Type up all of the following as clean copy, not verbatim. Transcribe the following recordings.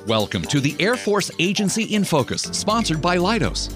Welcome to the Air Force Agency in Focus, sponsored by Leidos.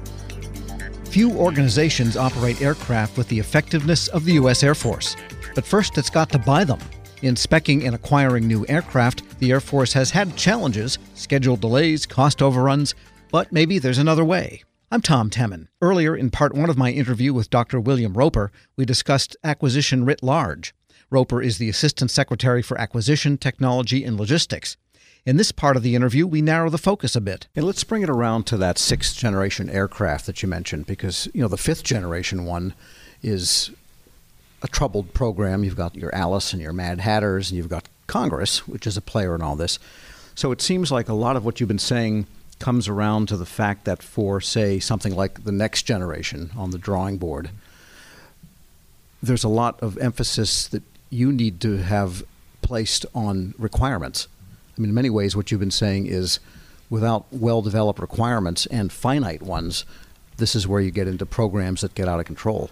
Few organizations operate aircraft with the effectiveness of the U.S. Air Force. But first, it's got to buy them. In speccing and acquiring new aircraft, the Air Force has had challenges, schedule delays, cost overruns, but maybe there's another way. I'm Tom Temin. Earlier, in part one of my interview with Dr. William Roper, we discussed acquisition writ large. Roper is the Assistant Secretary for Acquisition, Technology, and Logistics. In this part of the interview, we narrow the focus a bit. And let's bring it around to that sixth-generation aircraft that you mentioned, because, the fifth-generation one is a troubled program. You've got your Alice and your Mad Hatters, and you've got Congress, which is a player in all this. So it seems like a lot of what you've been saying comes around to the fact that for, say, something like the next generation on the drawing board, there's a lot of emphasis that you need to have placed on requirements. I mean, in many ways, what you've been saying is without well-developed requirements and finite ones, this is where you get into programs that get out of control.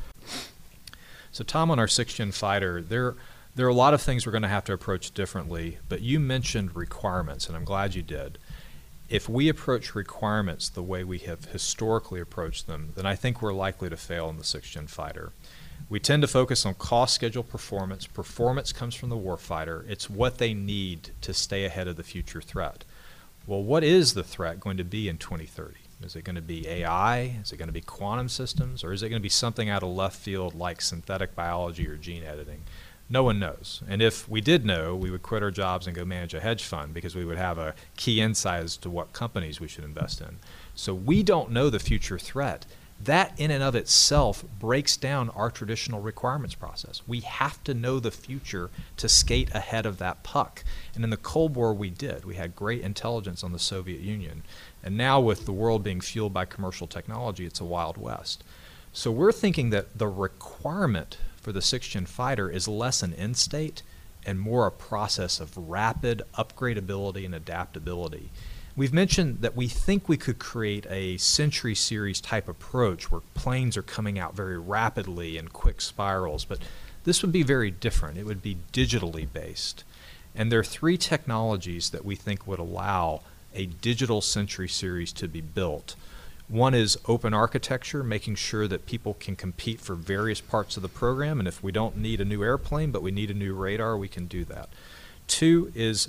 So, Tom, on our 6th-gen fighter, there are a lot of things we're going to have to approach differently, but you mentioned requirements, and I'm glad you did. If we approach requirements the way we have historically approached them, then I think we're likely to fail in the 6th-gen fighter. We tend to focus on cost, schedule, performance. Performance comes from the warfighter. It's what they need to stay ahead of the future threat. Well, what is the threat going to be in 2030? Is it going to be AI? Is it going to be quantum systems? Or is it going to be something out of left field like synthetic biology or gene editing? No one knows. And if we did know, we would quit our jobs and go manage a hedge fund because we would have a key insight as to what companies we should invest in. So we don't know the future threat. That in and of itself breaks down our traditional requirements process. We have to know the future to skate ahead of that puck. And in the Cold War we did. We had great intelligence on the Soviet Union. And now with the world being fueled by commercial technology, it's a Wild West. So we're thinking that the requirement for the 6th-gen fighter is less an end state and more a process of rapid upgradability and adaptability. We've mentioned that we think we could create a Century Series type approach where planes are coming out very rapidly in quick spirals, but this would be very different. It would be digitally based. And there are 3 technologies that we think would allow a digital Century Series to be built. One is open architecture, making sure that people can compete for various parts of the program, and if we don't need a new airplane but we need a new radar, we can do that. 2 is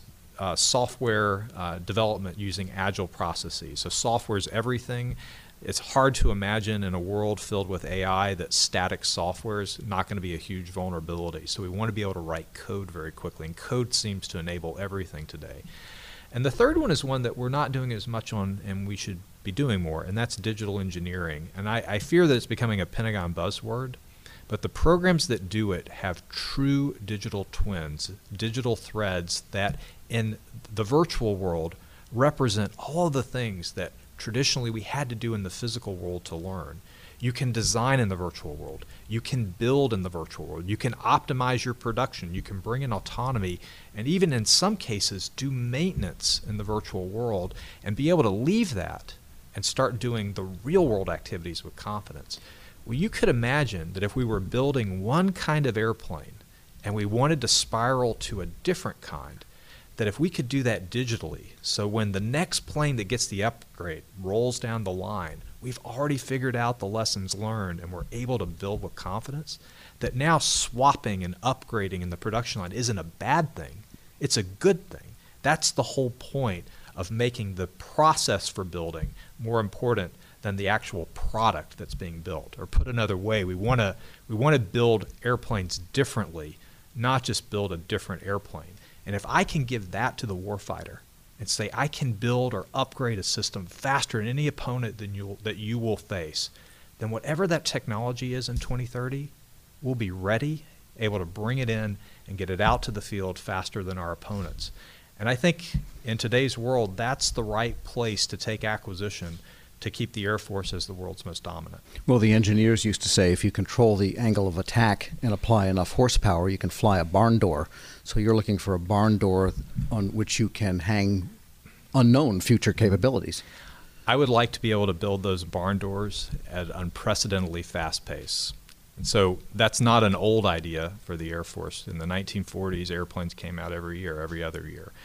software development using agile processes. So software is everything. It's hard to imagine in a world filled with AI that static software is not going to be a huge vulnerability. So we want to be able to write code very quickly, and code seems to enable everything today. And the third one is one that we're not doing as much on, and we should be doing more, and that's digital engineering. And I fear that it's becoming a Pentagon buzzword, but the programs that do it have true digital twins, digital threads that in the virtual world represent all of the things that traditionally we had to do in the physical world to learn. You can design in the virtual world. You can build in the virtual world. You can optimize your production. You can bring in autonomy and even in some cases do maintenance in the virtual world and be able to leave that and start doing the real world activities with confidence. Well, you could imagine that if we were building one kind of airplane and we wanted to spiral to a different kind, that if we could do that digitally, so when the next plane that gets the upgrade rolls down the line, we've already figured out the lessons learned and we're able to build with confidence, that now swapping and upgrading in the production line isn't a bad thing, it's a good thing. That's the whole point of making the process for building more important than the actual product that's being built. Or put another way, we want to build airplanes differently, not just build a different airplane. And if I can give that to the warfighter and say I can build or upgrade a system faster than any opponent that you will face, then whatever that technology is in 2030, we'll be ready, able to bring it in and get it out to the field faster than our opponents. And I think in today's world, that's the right place to take acquisition to keep the Air Force as the world's most dominant. Well, the engineers used to say if you control the angle of attack and apply enough horsepower, you can fly a barn door. So you're looking for a barn door on which you can hang unknown future capabilities. I would like to be able to build those barn doors at unprecedentedly fast pace. And so that's not an old idea for the Air Force. In the 1940s, airplanes came out every year, every other year.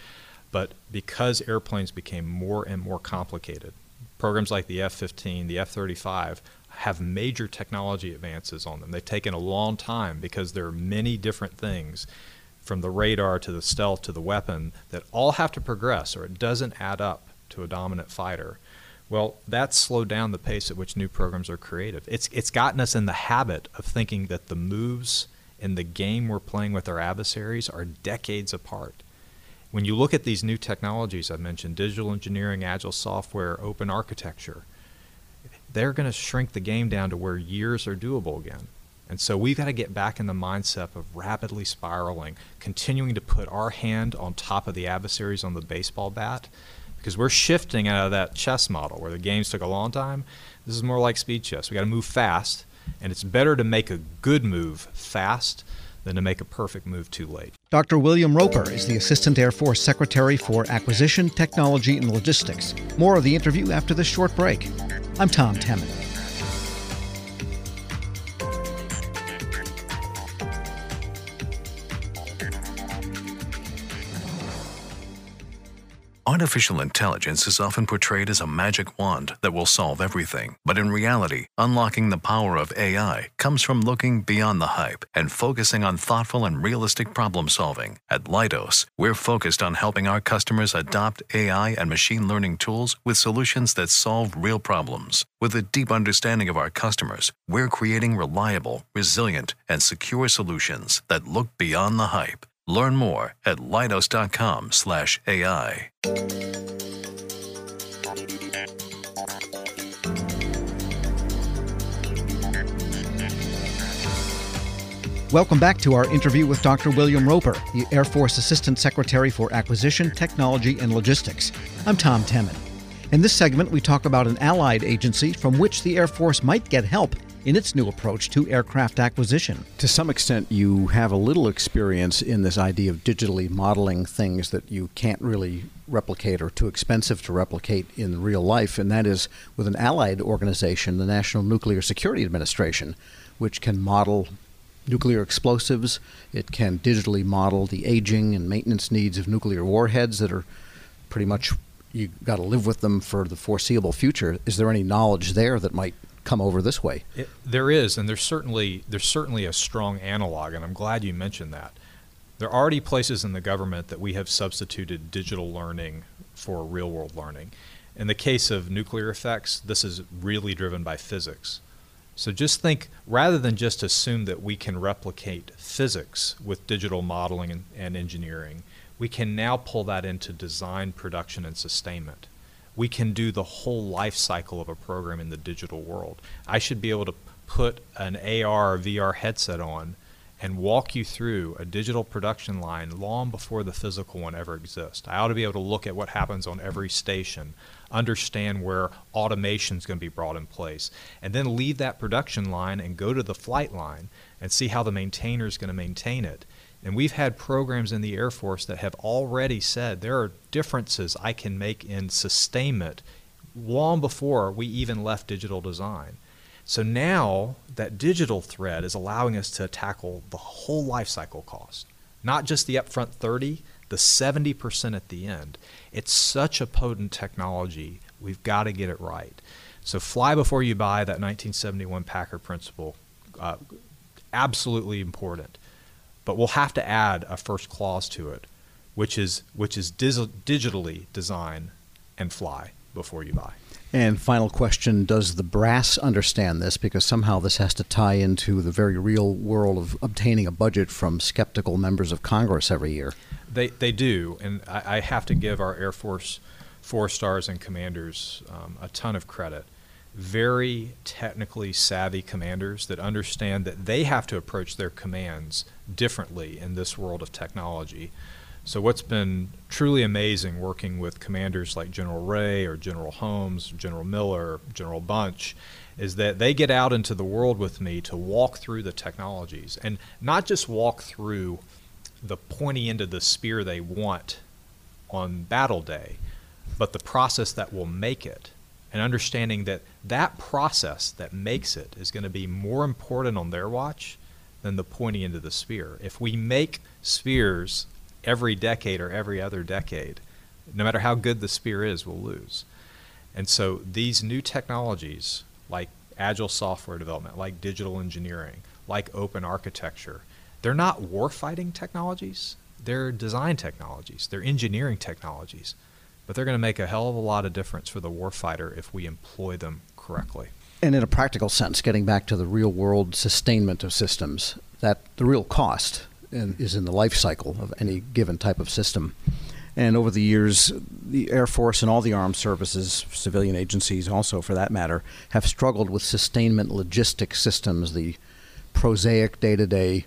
But because airplanes became more and more complicated, programs like the F-15, the F-35 have major technology advances on them. They've taken a long time because there are many different things, from the radar to the stealth to the weapon, that all have to progress or it doesn't add up to a dominant fighter. Well, that's slowed down the pace at which new programs are created. It's gotten us in the habit of thinking that the moves in the game we're playing with our adversaries are decades apart. When you look at these new technologies I mentioned, digital engineering, agile software, open architecture, they're going to shrink the game down to where years are doable again. And so we've got to get back in the mindset of rapidly spiraling, continuing to put our hand on top of the adversaries on the baseball bat, because we're shifting out of that chess model where the games took a long time. This is more like speed chess. We got to move fast, and it's better to make a good move fast than to make a perfect move too late. Dr. William Roper is the Assistant Air Force Secretary for Acquisition, Technology, and Logistics. More of the interview after this short break. I'm Tom Temin. Artificial intelligence is often portrayed as a magic wand that will solve everything. But in reality, unlocking the power of AI comes from looking beyond the hype and focusing on thoughtful and realistic problem solving. At Leidos, we're focused on helping our customers adopt AI and machine learning tools with solutions that solve real problems. With a deep understanding of our customers, we're creating reliable, resilient, and secure solutions that look beyond the hype. Learn more at leidos.com/AI. Welcome back to our interview with Dr. William Roper, the Air Force Assistant Secretary for Acquisition, Technology, and Logistics. I'm Tom Temin. In this segment, we talk about an allied agency from which the Air Force might get help in its new approach to aircraft acquisition. To some extent, you have a little experience in this idea of digitally modeling things that you can't really replicate or too expensive to replicate in real life, and that is with an allied organization, the National Nuclear Security Administration, which can model nuclear explosives. It can digitally model the aging and maintenance needs of nuclear warheads that are pretty much, you got to live with them for the foreseeable future. Is there any knowledge there that might come over this way? There is, and there's certainly a strong analog, and I'm glad you mentioned that. There are already places in the government that we have substituted digital learning for real-world learning. In the case of nuclear effects, this is really driven by physics. So just think, rather than just assume that we can replicate physics with digital modeling and engineering, we can now pull that into design, production, and sustainment. We can do the whole life cycle of a program in the digital world. I should be able to put an AR or VR headset on and walk you through a digital production line long before the physical one ever exists. I ought to be able to look at what happens on every station, understand where automation is going to be brought in place, and then leave that production line and go to the flight line and see how the maintainer is going to maintain it. And we've had programs in the Air Force that have already said there are differences I can make in sustainment long before we even left digital design. So now that digital thread is allowing us to tackle the whole life cycle cost, not just the upfront 30, the 70% at the end. It's such a potent technology, we've got to get it right. So fly before you buy, that 1971 Packard principle, absolutely important. But we'll have to add a first clause to it, which is digitally design and fly before you buy. And final question, does the brass understand this? Because somehow this has to tie into the very real world of obtaining a budget from skeptical members of Congress every year. They do, and I have to give our Air Force 4-stars and commanders a ton of credit. Very technically savvy commanders that understand that they have to approach their commands differently in this world of technology. So what's been truly amazing working with commanders like General Ray or General Holmes, General Miller, General Bunch, is that they get out into the world with me to walk through the technologies, and not just walk through the pointy end of the spear they want on battle day, but the process that will make it, and understanding that that process that makes it is going to be more important on their watch than the pointy end of the spear. If we make spears every decade or every other decade, no matter how good the Spear is, will lose. And so these new technologies, like agile software development, like digital engineering, like open architecture, they're not warfighting technologies. They're design technologies. They're engineering technologies. But they're going to make a hell of a lot of difference for the warfighter if we employ them correctly. And in a practical sense, getting back to the real-world sustainment of systems, that the real cost is in the life cycle of any given type of system. And over the years, the Air Force and all the armed services, civilian agencies also for that matter, have struggled with sustainment logistics systems, the prosaic day-to-day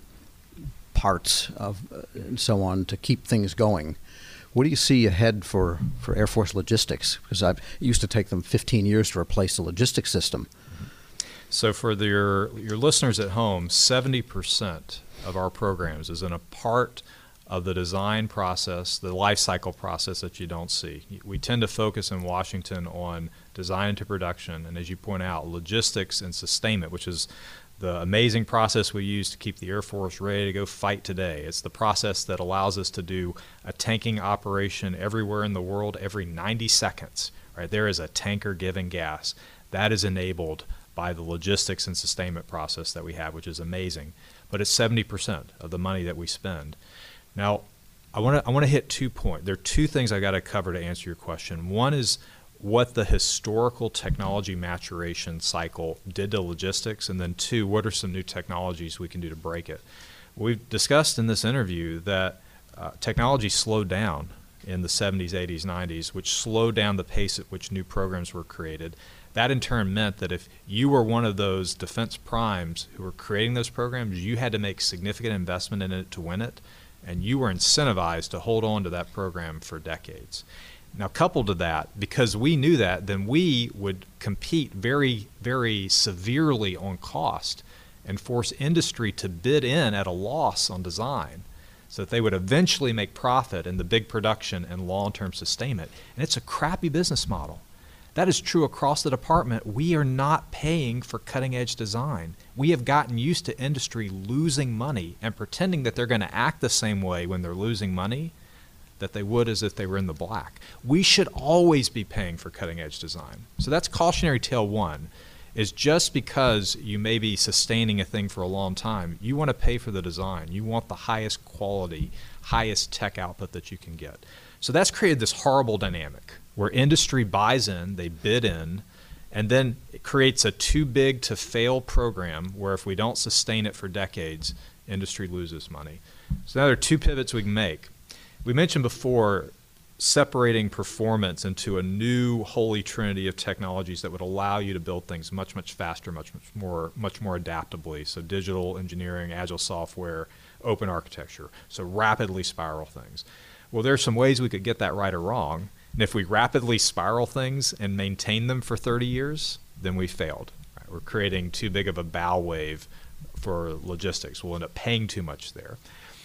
parts of and so on to keep things going. What do you see ahead for Air Force logistics? Because it used to take them 15 years to replace the logistics system. So for your listeners at home, 70% of our programs is in a part of the design process, the life cycle process that you don't see. We tend to focus in Washington on design into production, and as you point out, logistics and sustainment, which is the amazing process we use to keep the Air Force ready to go fight today. It's the process that allows us to do a tanking operation everywhere in the world every 90 seconds. Right? There is a tanker giving gas. That is enabled by the logistics and sustainment process that we have, which is amazing. But it's 70% of the money that we spend. Now, I want to hit 2 points. There are two things I got to cover to answer your question. One is what the historical technology maturation cycle did to logistics, and then two, what are some new technologies we can do to break it? We've discussed in this interview that technology slowed down in the 70s, 80s, 90s, which slowed down the pace at which new programs were created. That in turn meant that if you were one of those defense primes who were creating those programs, you had to make significant investment in it to win it, and you were incentivized to hold on to that program for decades. Now, coupled to that, because we knew that, then we would compete very, very severely on cost and force industry to bid in at a loss on design so that they would eventually make profit in the big production and long-term sustainment. And it's a crappy business model. That is true across the department. We are not paying for cutting-edge design. We have gotten used to industry losing money and pretending that they're going to act the same way when they're losing money that they would as if they were in the black. We should always be paying for cutting-edge design. So that's cautionary tale one, is just because you may be sustaining a thing for a long time, you want to pay for the design. You want the highest quality, highest tech output that you can get. So that's created this horrible dynamic where industry buys in, they bid in, and then it creates a too big to fail program where if we don't sustain it for decades, industry loses money. So now there are two pivots we can make. We mentioned before separating performance into a new holy trinity of technologies that would allow you to build things much, much faster, much more adaptably. So digital engineering, agile software, open architecture. So rapidly spiral things. Well, there are some ways we could get that right or wrong. And if we rapidly spiral things and maintain them for 30 years, then we failed. Right? We're creating too big of a bow wave for logistics. We'll end up paying too much there.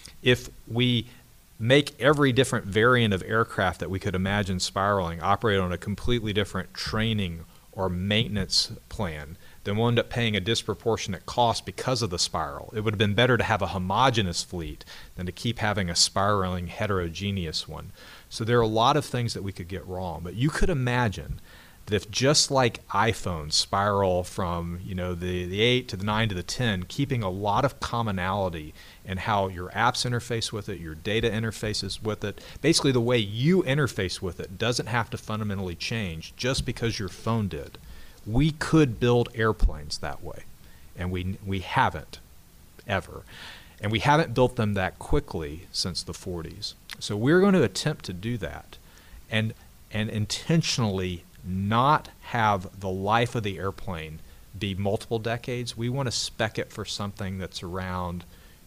If we make every different variant of aircraft that we could imagine spiraling operate on a completely different training or maintenance plan, then we'll end up paying a disproportionate cost because of the spiral. It would have been better to have a homogeneous fleet than to keep having a spiraling heterogeneous one. So there are a lot of things that we could get wrong, but you could imagine that if just like iPhones spiral from the 8 to the 9 to the 10, keeping a lot of commonality in how your apps interface with it, your data interfaces with it, basically the way you interface with it doesn't have to fundamentally change just because your phone did. We could build airplanes that way, and we haven't ever. And we haven't built them that quickly since the 40s. So we're going to attempt to do that and intentionally not have the life of the airplane be multiple decades. We want to spec it for something that's around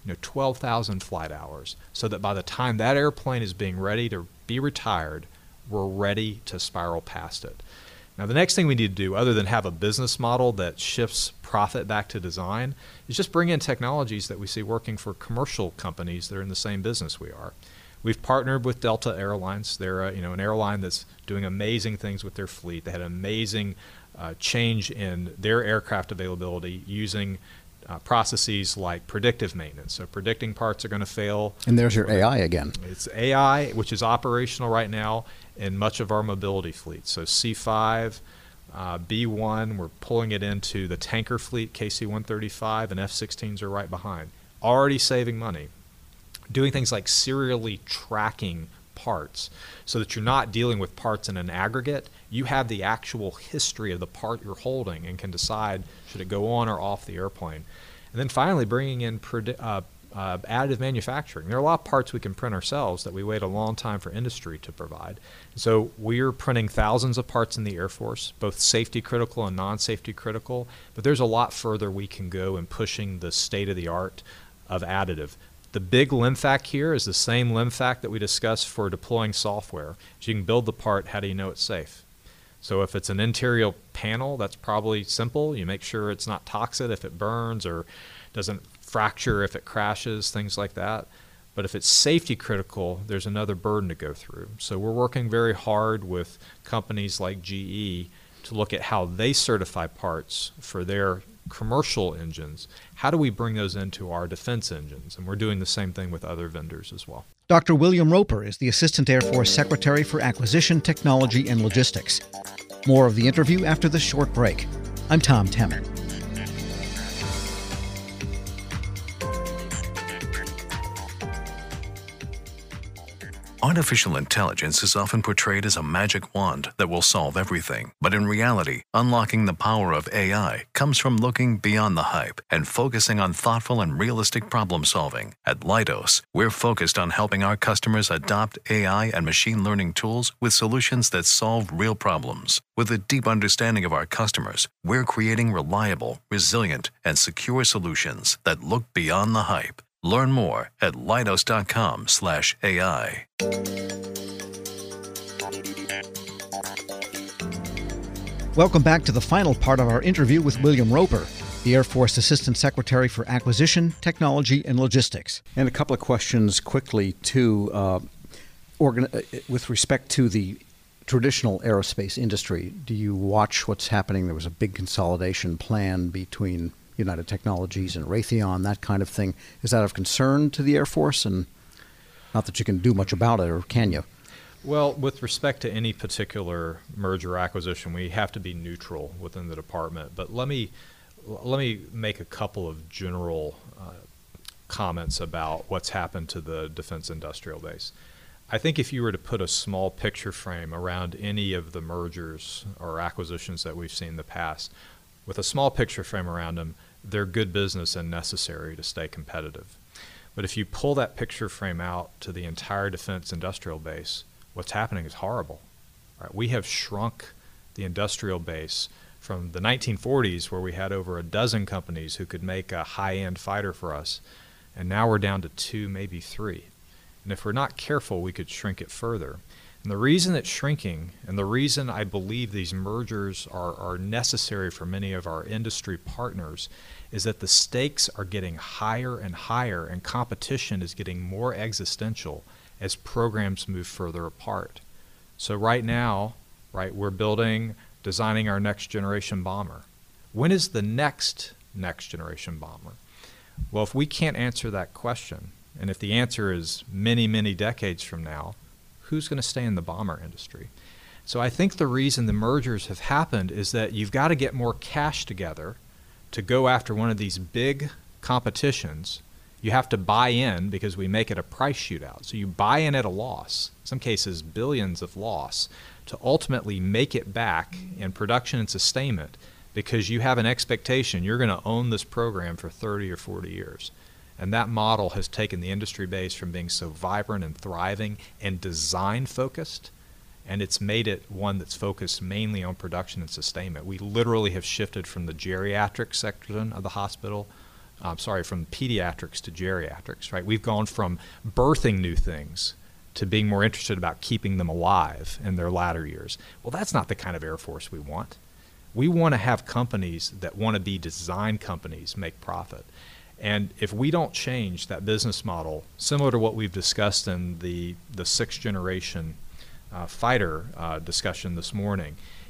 12,000 flight hours so that by the time that airplane is being ready to be retired, we're ready to spiral past it. Now, the next thing we need to do, other than have a business model that shifts profit back to design, is just bring in technologies that we see working for commercial companies that are in the same business we are. We've partnered with Delta Airlines. They're an airline that's doing amazing things with their fleet. They had an amazing change in their aircraft availability using processes like predictive maintenance. So predicting parts are going to fail. And there's your AI again. It's AI, which is operational right now in much of our mobility fleet. So C5, B1, we're pulling it into the tanker fleet, KC-135, and F-16s are right behind. Already saving money. Doing things like serially tracking parts so that you're not dealing with parts in an aggregate. You have the actual history of the part you're holding and can decide should it go on or off the airplane. And then finally bringing in additive manufacturing. There are a lot of parts we can print ourselves that we wait a long time for industry to provide. So we're printing thousands of parts in the Air Force, both safety critical and non-safety critical, but there's a lot further we can go in pushing the state of the art of additive. The big LIMFAC here is the same LIMFAC that we discussed for deploying software. So you can build the part, how do you know it's safe? So if it's an interior panel, that's probably simple. You make sure it's not toxic if it burns or doesn't fracture if it crashes, things like that. But if it's safety critical, there's another burden to go through. So we're working very hard with companies like GE to look at how they certify parts for their commercial engines. How do we bring those into our defense engines? And we're doing the same thing with other vendors as well. Dr. William Roper is the Assistant Air Force Secretary for Acquisition, Technology, and Logistics. More of the interview after this short break. I'm Tom Temin. Artificial intelligence is often portrayed as a magic wand that will solve everything. But in reality, unlocking the power of AI comes from looking beyond the hype and focusing on thoughtful and realistic problem solving. At Leidos, we're focused on helping our customers adopt AI and machine learning tools with solutions that solve real problems. With a deep understanding of our customers, we're creating reliable, resilient, and secure solutions that look beyond the hype. Learn more at leidos.com/AI. Welcome back to the final part of our interview with William Roper, the Air Force Assistant Secretary for Acquisition, Technology, and Logistics. And a couple of questions quickly, too. With respect to the traditional aerospace industry, do you watch what's happening? There was a big consolidation plan between United Technologies and Raytheon, that kind of thing. Is that of concern to the Air Force? And not that you can do much about it, or can you? Well, with respect to any particular merger or acquisition, we have to be neutral within the department. But let me make a couple of general comments about what's happened to the defense industrial base. I think if you were to put a small picture frame around any of the mergers or acquisitions that we've seen in the past, with a small picture frame around them, they're good business and necessary to stay competitive. But if you pull that picture frame out to the entire defense industrial base, what's happening is horrible. Right? We have shrunk the industrial base from the 1940s, where we had over a dozen companies who could make a high-end fighter for us, and now we're down to 2, maybe 3. And if we're not careful, we could shrink it further. And the reason it's shrinking, and the reason I believe these mergers are necessary for many of our industry partners, is that the stakes are getting higher and higher, and competition is getting more existential as programs move further apart. So right now, we're designing our next generation bomber. When is the next generation bomber? Well, if we can't answer that question, and if the answer is many, many decades from now, who's going to stay in the bomber industry? So I think the reason the mergers have happened is that you've got to get more cash together to go after one of these big competitions. You have to buy in because we make it a price shootout. So you buy in at a loss, in some cases billions of loss, to ultimately make it back in production and sustainment because you have an expectation you're going to own this program for 30 or 40 years. And that model has taken the industry base from being so vibrant and thriving and design focused, and it's made it one that's focused mainly on production and sustainment. We literally have shifted from the geriatric section of the hospital, from pediatrics to geriatrics, right? We've gone from birthing new things to being more interested about keeping them alive in their latter years. Well, that's not the kind of Air Force we want. We want to have companies that want to be design companies make profit. And if we don't change that business model, similar to what we've discussed in the 6th generation fighter discussion this morning,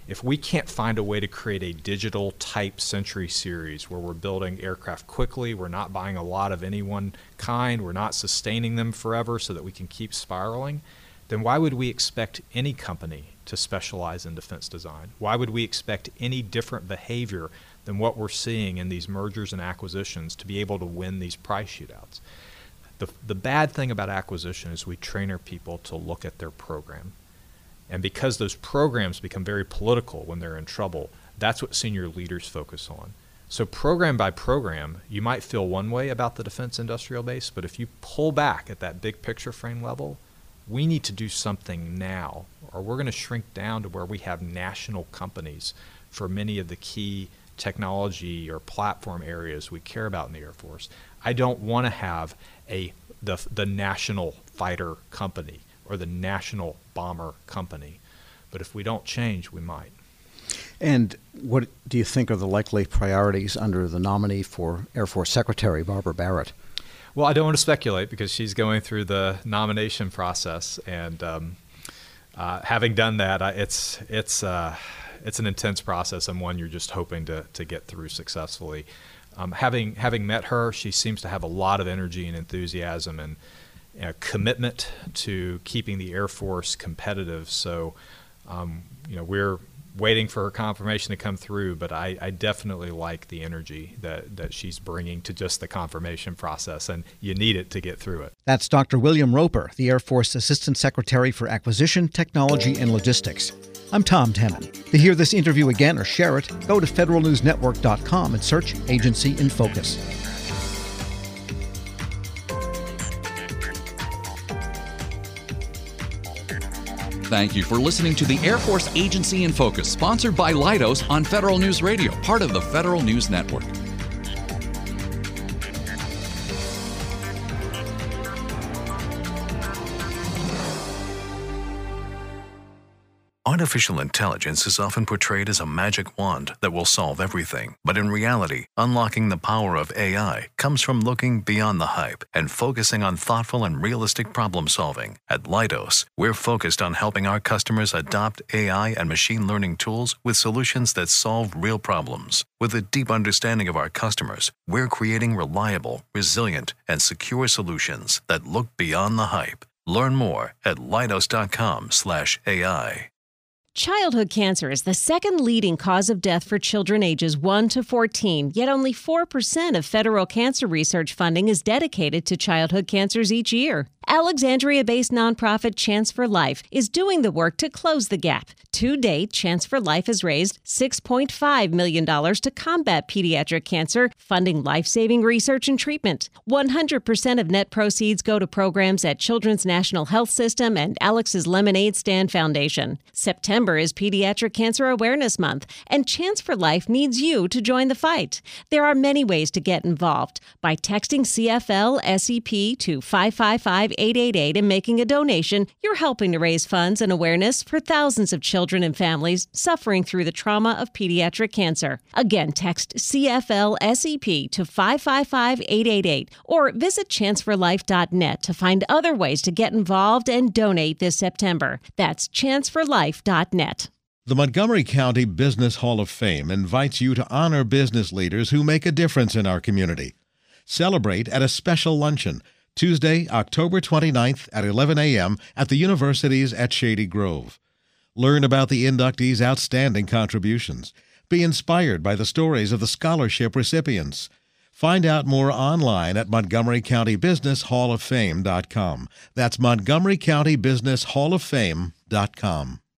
If we can't find a way to create a digital type Century series where we're building aircraft quickly, we're not buying a lot of any one kind, we're not sustaining them forever so that we can keep spiraling, then why would we expect any company to specialize in defense design? Why would we expect any different behavior than what we're seeing in these mergers and acquisitions to be able to win these price shootouts? The bad thing about acquisition is we train our people to look at their program. And because those programs become very political when they're in trouble, that's what senior leaders focus on. So program by program, you might feel one way about the defense industrial base, but if you pull back at that big picture frame level, we need to do something now, or we're going to shrink down to where we have national companies for many of the key technology or platform areas we care about in the Air Force. I don't want to have the national fighter company or the national bomber company, but if we don't change, we might. And what do you think are the likely priorities under the nominee for Air Force Secretary, Barbara Barrett? Well, I don't want to speculate because she's going through the nomination process, and having done that, it's an intense process and one you're just hoping to get through successfully. Having met her, she seems to have a lot of energy and enthusiasm and commitment to keeping the Air Force competitive. So, we're waiting for her confirmation to come through, but I definitely like the energy that she's bringing to just the confirmation process, and you need it to get through it. That's Dr. William Roper, the Air Force Assistant Secretary for Acquisition, Technology, and Logistics. I'm Tom Temin. To hear this interview again or share it, go to federalnewsnetwork.com and search Agency in Focus. Thank you for listening to the Air Force Agency in Focus, sponsored by Leidos on Federal News Radio, part of the Federal News Network. Artificial intelligence is often portrayed as a magic wand that will solve everything. But in reality, unlocking the power of AI comes from looking beyond the hype and focusing on thoughtful and realistic problem solving. At Leidos, we're focused on helping our customers adopt AI and machine learning tools with solutions that solve real problems. With a deep understanding of our customers, we're creating reliable, resilient, and secure solutions that look beyond the hype. Learn more at leidos.com/AI. Childhood cancer is the second leading cause of death for children ages 1 to 14, yet only 4% of federal cancer research funding is dedicated to childhood cancers each year. Alexandria-based nonprofit Chance for Life is doing the work to close the gap. To date, Chance for Life has raised $6.5 million to combat pediatric cancer, funding life-saving research and treatment. 100% of net proceeds go to programs at Children's National Health System and Alex's Lemonade Stand Foundation. September is Pediatric Cancer Awareness Month, and Chance for Life needs you to join the fight. There are many ways to get involved. By texting CFL-SEP to 555-888 and making a donation, you're helping to raise funds and awareness for thousands of children and families suffering through the trauma of pediatric cancer. Again, text CFL-SEP to 555-888 or visit chanceforlife.net to find other ways to get involved and donate this September. That's chanceforlife.net. The Montgomery County Business Hall of Fame invites you to honor business leaders who make a difference in our community. Celebrate at a special luncheon Tuesday, October 29th at 11 a.m. at the universities at Shady Grove. Learn about the inductees' outstanding contributions. Be inspired by the stories of the scholarship recipients. Find out more online at MontgomeryCountyBusinessHallOfFame.com. That's MontgomeryCountyBusinessHallOfFame.com.